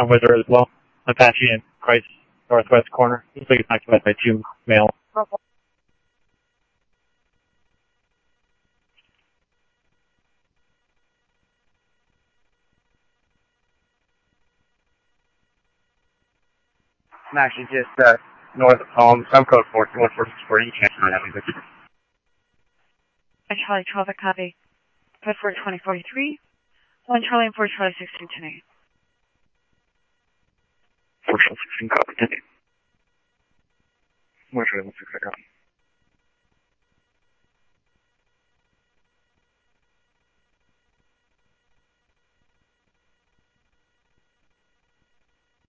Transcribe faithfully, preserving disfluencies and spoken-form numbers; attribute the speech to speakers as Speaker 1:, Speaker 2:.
Speaker 1: convoys are as well. Apache and Christ, northwest corner. Looks like it's occupied by two male. I'm actually just uh, north of home. Some code four two one four six four. Any chance on having this?
Speaker 2: I Charlie twelve, a copy. Code four twenty forty-three. One Charlie and four Charlie sixteen ten eight.
Speaker 1: four Charlie sixteen, copy ten eight. one Charlie one six, I copy.